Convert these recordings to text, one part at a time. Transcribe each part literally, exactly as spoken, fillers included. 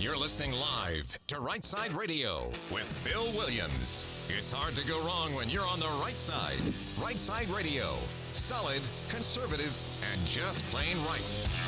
You're listening live to Right Side Radio with Phil Williams. It's hard to go wrong when you're on the right side. Right Side Radio. Solid, conservative, and just plain right.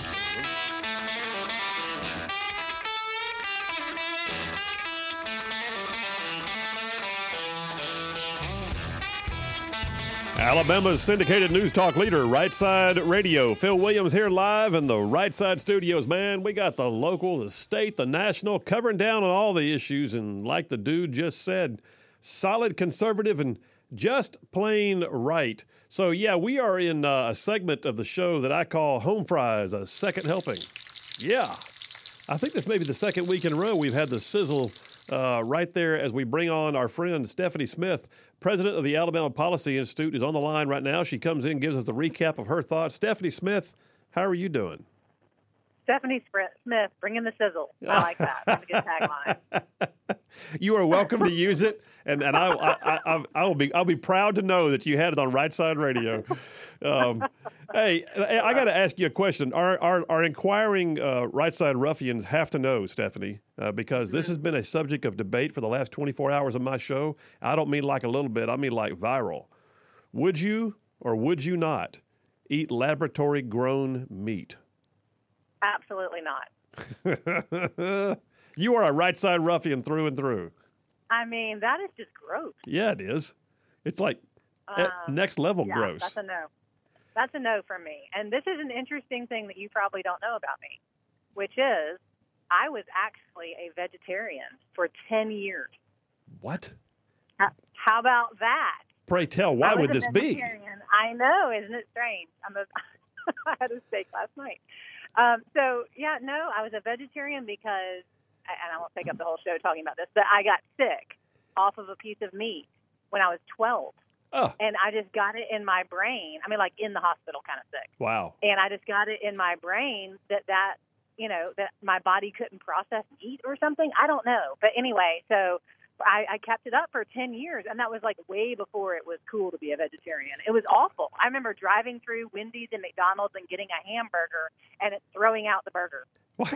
Alabama's syndicated news talk leader, Right Side Radio. Phil Williams here live in the Right Side studios. Man, we got the local, the state, the national, covering down on all the issues. And like the dude just said, solid, conservative, and just plain right. So, yeah, we are in uh, a segment of the show that I call Home Fries, a second helping. Yeah, I think this may be the second week in a row we've had the sizzle uh, right there as we bring on our friend Stephanie Smith, president of the Alabama Policy Institute, is on the line right now. She comes in, gives us the recap of her thoughts. Stephanie Smith, how are you doing? Stephanie Smith, bring in the sizzle. I like that. That's a good tagline. You are welcome to use it, and and I I, I I will be I'll be proud to know that you had it on Right Side Radio. Um, hey, I got to ask you a question. Our our, our inquiring uh, Right Side ruffians have to know, Stephanie, uh, because this has been a subject of debate for the last twenty-four hours of my show. I don't mean like a little bit. I mean like viral. Would you or would you not eat laboratory-grown meat? Absolutely not. You are a Right Side ruffian through and through. I mean, that is just gross. Yeah, it is. It's like um, next level yeah, gross. That's a no. That's a no for me. And this is an interesting thing that you probably don't know about me, which is I was actually a vegetarian for ten years. What? Uh, how about that? Pray tell, why would this be? I know, isn't it strange? I'm a, I had a steak last night. Um, so, yeah, no, I was a vegetarian because, and I won't take up the whole show talking about this, but I got sick off of a piece of meat when I was twelve. Oh. And I just got it in my brain. I mean, like in the hospital kind of sick. Wow. And I just got it in my brain that that, you know, that my body couldn't process meat or something. I don't know. But anyway, so I, I kept it up for ten years, and that was like way before it was cool to be a vegetarian. It was awful. I remember driving through Wendy's and McDonald's and getting a hamburger and it throwing out the burger.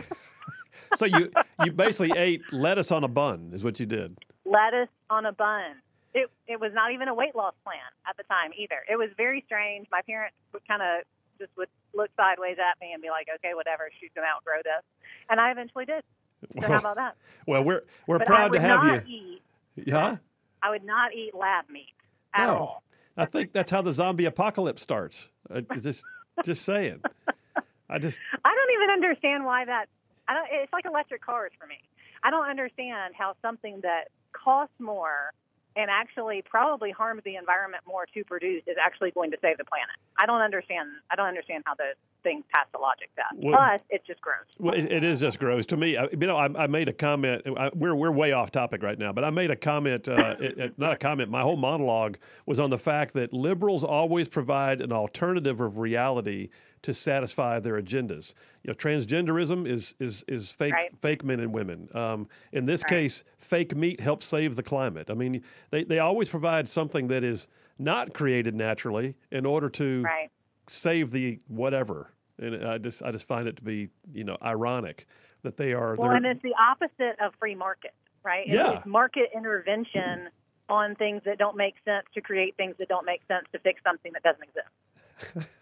So you, you basically ate lettuce on a bun is what you did. Lettuce on a bun. It it was not even a weight loss plan at the time either. It was very strange. My parents would kind of just would look sideways at me and be like, okay, whatever, she's going to outgrow this. And I eventually did. So well, how about that? Well, we're we're but proud to have not you. Eat, yeah? I would not eat lab meat at no. all. I think that's how the zombie apocalypse starts. Uh, just just saying. I just I don't even understand why that I don't it's like electric cars for me. I don't understand how something that costs more and actually probably harms the environment more to produce is actually going to save the planet. I don't understand. I don't understand how those things pass the logic test. Well, Plus, it's just gross. Well, it, it is just gross to me. I, you know, I, I made a comment. I, we're we're way off topic right now, but I made a comment. Uh, it, it, not a comment. My whole monologue was on the fact that liberals always provide an alternative of reality to satisfy their agendas. You know, transgenderism is is is fake right. fake men and women. Um, in this right. case, fake meat helps save the climate. I mean, they, they always provide something that is not created naturally in order to right. save the whatever. And I just I just find it to be, you know, ironic that they are. Well, and it's the opposite of free market, right? It's, yeah. it's market intervention on things that don't make sense to create things that don't make sense to fix something that doesn't exist.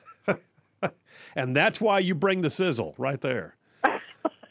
And that's why you bring the sizzle right there. All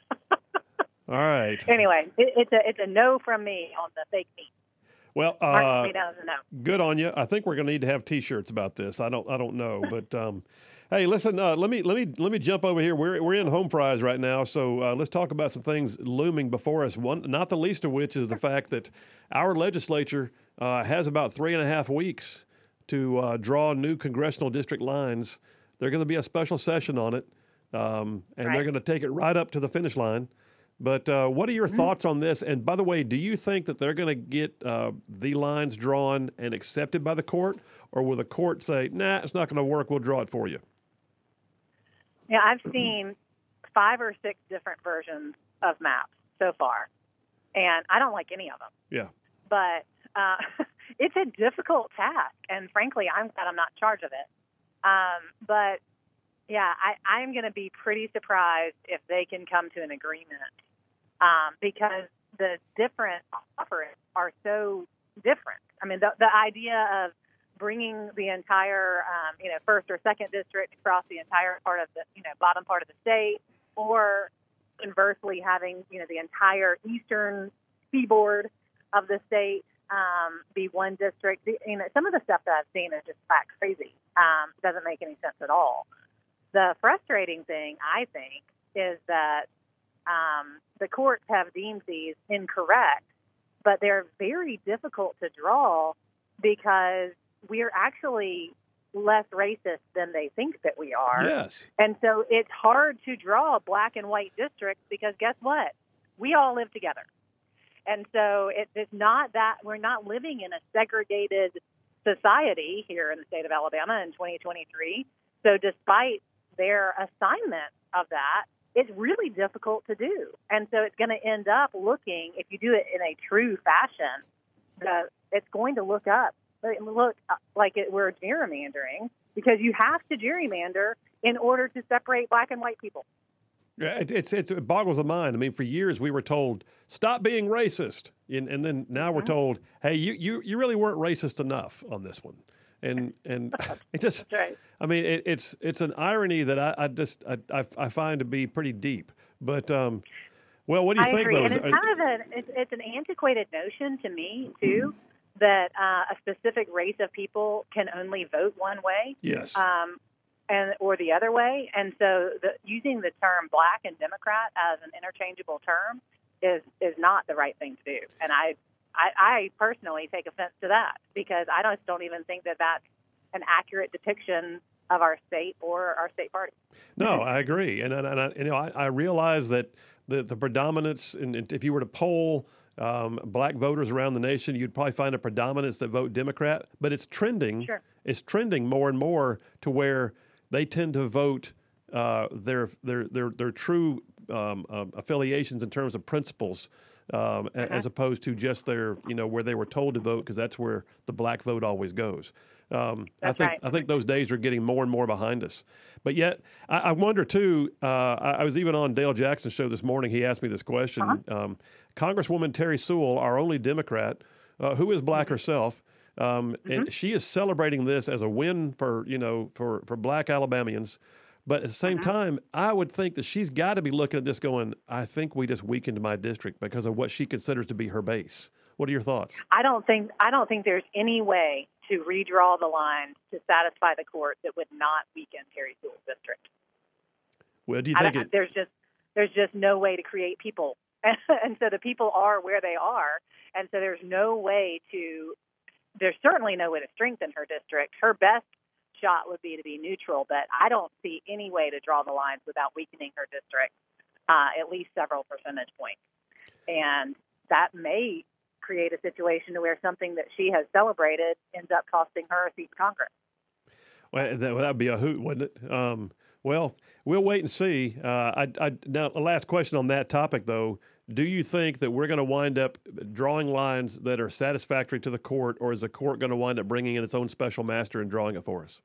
right. Anyway, it, it's a it's a no from me on the fake meat. Well, uh, me down as a no. Good on you. I think we're going to need to have T-shirts about this. I don't I don't know, but um, hey, listen. Uh, let me let me let me jump over here. We're we're in Home Fries right now, so uh, let's talk about some things looming before us. One, not the least of which is the fact that our legislature uh, has about three and a half weeks to uh, draw new congressional district lines. They're going to be a special session on it, um, and right. they're going to take it right up to the finish line. But uh, what are your mm-hmm. thoughts on this? And by the way, do you think that they're going to get uh, the lines drawn and accepted by the court, or will the court say, nah, it's not going to work, we'll draw it for you? Yeah, I've seen five or six different versions of maps so far, and I don't like any of them. Yeah. But uh, it's a difficult task, and frankly, I'm glad I'm not in charge of it. Um, but, yeah, I, I'm going to be pretty surprised if they can come to an agreement um, because the different offers are so different. I mean, the, the idea of bringing the entire, um, you know, first or second district across the entire part of the, you know, bottom part of the state, or conversely having, you know, the entire eastern seaboard of the state um, be one district. You know, some of the stuff that I've seen is just flat crazy. Um, doesn't make any sense at all. The frustrating thing, I think, is that um, the courts have deemed these incorrect, but they're very difficult to draw because we're actually less racist than they think that we are. Yes. And so it's hard to draw black and white districts because guess what? We all live together. And so it, it's not that we're not living in a segregated society here in the state of Alabama in twenty twenty-three. So despite their assignment of that, it's really difficult to do. And so it's going to end up looking, if you do it in a true fashion, the, it's going to look up, look like it, we're gerrymandering, because you have to gerrymander in order to separate black and white people. Yeah, it, it's, it's, it boggles the mind. I mean, for years we were told, stop being racist. And, and then now mm-hmm. we're told, hey, you, you, you really weren't racist enough on this one. And and it just, right. I mean, it, it's it's an irony that I, I just I, I, I find to be pretty deep. But um, well, what do you I think? Agree. Though? And it's kind of a it's, it's an antiquated notion to me too, that uh, a specific race of people can only vote one way. Yes. Um, and or the other way, and so the, using the term black and Democrat as an interchangeable term is is not the right thing to do. And I. I, I personally take offense to that because I just don't even think that that's an accurate depiction of our state or our state party. No, I agree, and and, and I, you know I, I realize that the the predominance, and if you were to poll um, black voters around the nation, you'd probably find a predominance that vote Democrat. But it's trending. Sure. It's trending more and more to where they tend to vote uh, their their their their true um, uh, affiliations in terms of principles. Um, uh-huh. As opposed to just their, you know, where they were told to vote, because that's where the black vote always goes. Um, I think right. I think those days are getting more and more behind us. But yet, I, I wonder too. Uh, I, I was even on Dale Jackson's show this morning. He asked me this question. Uh-huh. Um, Congresswoman Terry Sewell, our only Democrat, uh, who is black mm-hmm. herself, um, mm-hmm. and she is celebrating this as a win for you know for for black Alabamians. But at the same uh-huh. time, I would think that she's got to be looking at this going, I think we just weakened my district because of what she considers to be her base. What are your thoughts? I don't think I don't think there's any way to redraw the lines to satisfy the court that would not weaken Terry Sewell's district. Well, do you think it, there's just there's just no way to create people, and so the people are where they are, and so there's no way to. There's certainly no way to strengthen her district. Her best shot would be to be neutral, but I don't see any way to draw the lines without weakening her district uh, at least several percentage points. And that may create a situation where something that she has celebrated ends up costing her a seat in Congress. Well, that would be a hoot, wouldn't it? Um, well, we'll wait and see. Uh, I, I, now, a last question on that topic, though. Do you think that we're going to wind up drawing lines that are satisfactory to the court, or is the court going to wind up bringing in its own special master and drawing it for us?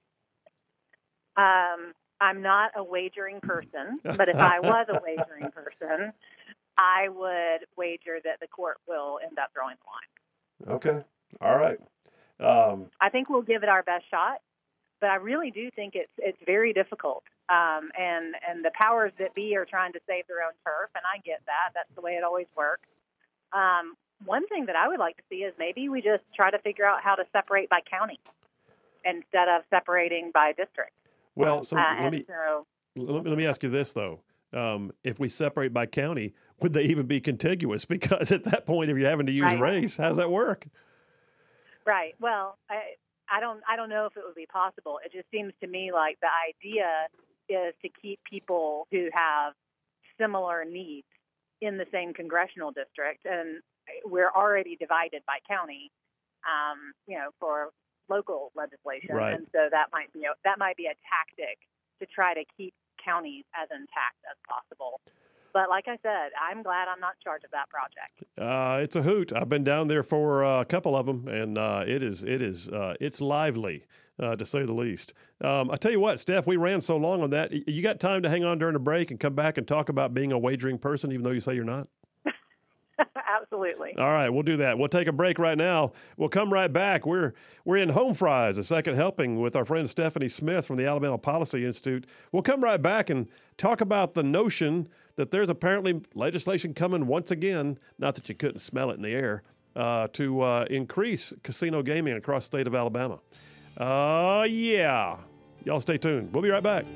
Um, I'm not a wagering person, but if I was a wagering person, I would wager that the court will end up drawing the line. Okay. All right. Um, I think we'll give it our best shot, but I really do think it's it's very difficult. Um, and, and the powers that be are trying to save their own turf, and I get that. That's the way it always works. Um, one thing that I would like to see is maybe we just try to figure out how to separate by county instead of separating by district. Well, so, uh, let, me, so let, let me ask you this, though. Um, if we separate by county, would they even be contiguous? Because at that point, if you're having to use right. race, how does that work? Right. Well, I, I don't I don't know if it would be possible. It just seems to me like the idea is to keep people who have similar needs in the same congressional district, and we're already divided by county, um, you know, for local legislation, right. and so that might be a, that might be a tactic to try to keep counties as intact as possible. But like I said, I'm glad I'm not in charge of that project. Uh, it's a hoot. I've been down there for uh, a couple of them, and uh, it is it is uh, it's lively. uh, to say the least. Um, I tell you what, Steph, we ran so long on that. You got time to hang on during the break and come back and talk about being a wagering person, even though you say you're not? Absolutely. All right, we'll do that. We'll take a break right now. We'll come right back. We're we're in Home Fries, a second helping with our friend Stephanie Smith from the Alabama Policy Institute. We'll come right back and talk about the notion that there's apparently legislation coming once again, not that you couldn't smell it in the air, uh, to uh, increase casino gaming across the state of Alabama. Uh, yeah. Y'all stay tuned. We'll be right back.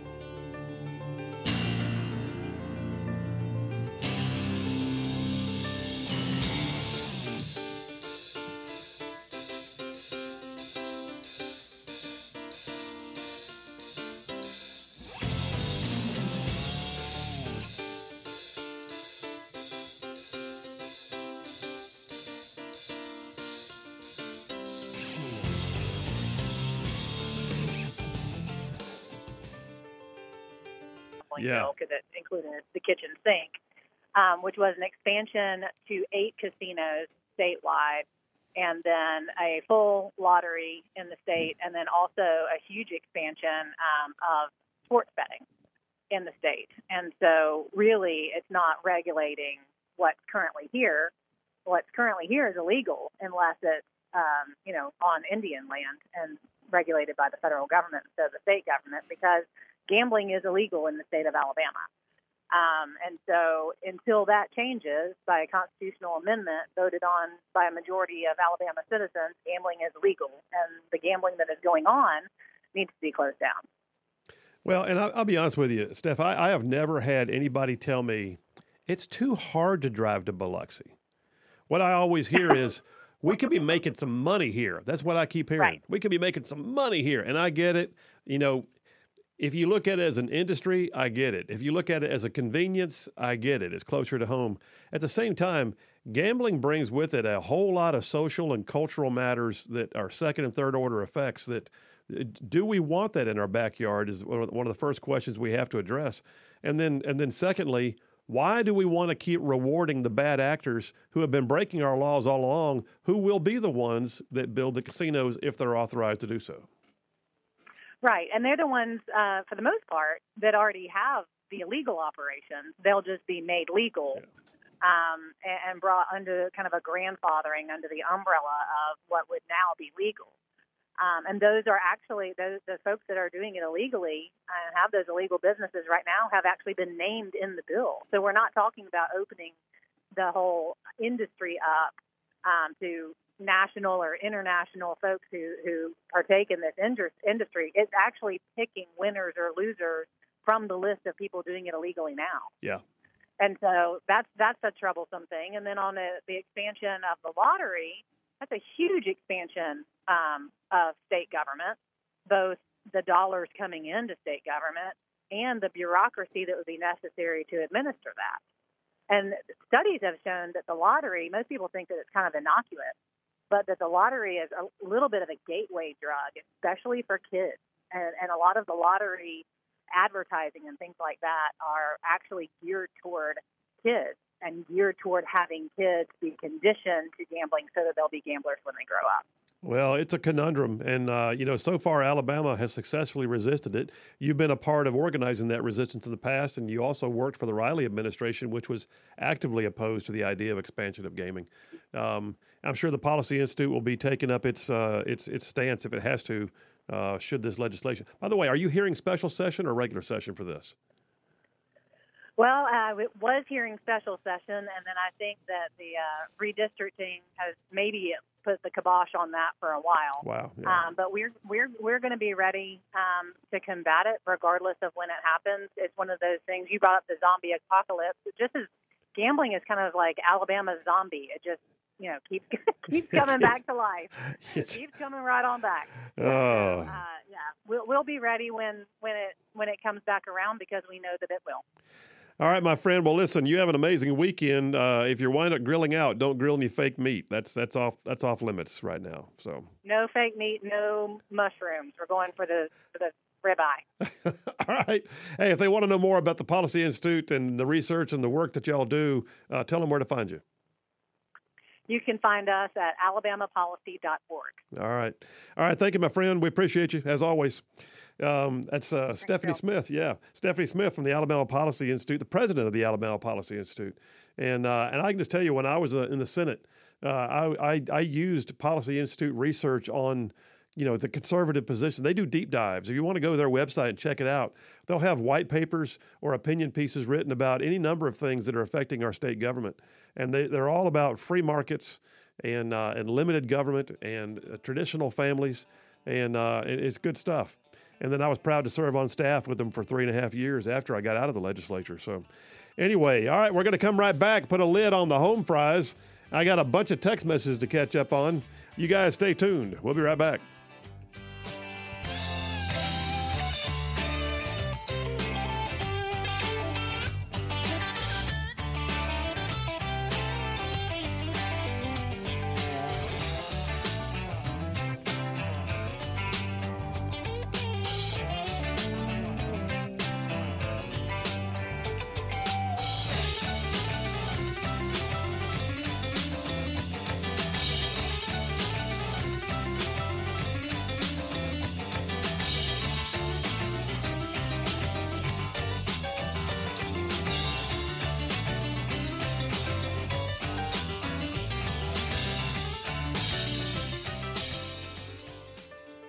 Yeah. Because it included the kitchen sink, um, which was an expansion to eight casinos statewide, and then a full lottery in the state, and then also a huge expansion um, of sports betting in the state. And so really it's not regulating what's currently here. What's currently here is illegal unless it's, um, you know, on Indian land and regulated by the federal government instead of the state government, because gambling is illegal in the state of Alabama. Um, and so until that changes by a constitutional amendment voted on by a majority of Alabama citizens, gambling is illegal. And the gambling that is going on needs to be closed down. Well, and I'll, I'll be honest with you, Steph, I, I have never had anybody tell me it's too hard to drive to Biloxi. What I always hear is, we could be making some money here. That's what I keep hearing. Right. We could be making some money here. And I get it. You know, if you look at it as an industry, I get it. If you look at it as a convenience, I get it. It's closer to home. At the same time, gambling brings with it a whole lot of social and cultural matters that are second and third order effects that, do we want that in our backyard is one of the first questions we have to address. And then, and then secondly, why do we want to keep rewarding the bad actors who have been breaking our laws all along, who will be the ones that build the casinos if they're authorized to do so? Right, and they're the ones, uh, for the most part, that already have the illegal operations. They'll just be made legal Yeah. um, and, and brought under kind of a grandfathering under the umbrella of what would now be legal. Um, and those are actually, those, the folks that are doing it illegally and have those illegal businesses right now have actually been named in the bill. So we're not talking about opening the whole industry up um, to national or international folks who, who partake in this industry. It's actually picking winners or losers from the list of people doing it illegally now. Yeah. And so that's that's a troublesome thing. And then on the, the expansion of the lottery, that's a huge expansion um, of state government, both the dollars coming into state government and the bureaucracy that would be necessary to administer that. And studies have shown that the lottery, most people think that it's kind of innocuous, but that the lottery is a little bit of a gateway drug, especially for kids. And, and a lot of the lottery advertising and things like that are actually geared toward kids and geared toward having kids be conditioned to gambling so that they'll be gamblers when they grow up. Well, it's a conundrum. And, uh, you know, so far Alabama has successfully resisted it. You've been a part of organizing that resistance in the past, and you also worked for the Riley administration, which was actively opposed to the idea of expansion of gaming. Um, I'm sure the Policy Institute will be taking up its uh, its its stance if it has to, uh, should this legislation. By the way, are you hearing special session or regular session for this? Well, uh, it was hearing special session, and then I think that the uh, redistricting has maybe put the kibosh on that for a while. Wow. Yeah. Um, but we're we're we're going to be ready um, to combat it, regardless of when it happens. It's one of those things. You brought up the zombie apocalypse. It just as gambling is kind of like Alabama's zombie. It just you know keeps keeps coming back to life. It keeps coming right on back. Oh. So, uh, yeah, we'll we'll be ready when when it when it comes back around because we know that it will. All right, my friend. Well, listen, you have an amazing weekend. Uh, if you're wind up grilling out, don't grill any fake meat. That's that's off that's off limits right now. So no fake meat, no mushrooms. We're going for the for the ribeye. All right. Hey, if they want to know more about the Policy Institute and the research and the work that y'all do, uh, tell them where to find you. you can find us at alabama policy dot org. All right. All right. Thank you, my friend. We appreciate you, as always. Um, that's uh, Stephanie Phil. Smith. Yeah. Stephanie Smith from the Alabama Policy Institute, the president of the Alabama Policy Institute. And uh, and I can just tell you, when I was uh, in the Senate, uh, I, I, I used Policy Institute research on, you know, the conservative position. They do deep dives. If you want to go to their website and check it out, they'll have white papers or opinion pieces written about any number of things that are affecting our state government. And they, they're all about free markets and uh, and limited government and uh, traditional families. And uh, it, it's good stuff. And then I was proud to serve on staff with them for three and a half years after I got out of the legislature. So anyway, all right, we're going to come right back, put a lid on the home fries. I got a bunch of text messages to catch up on. You guys stay tuned. We'll be right back.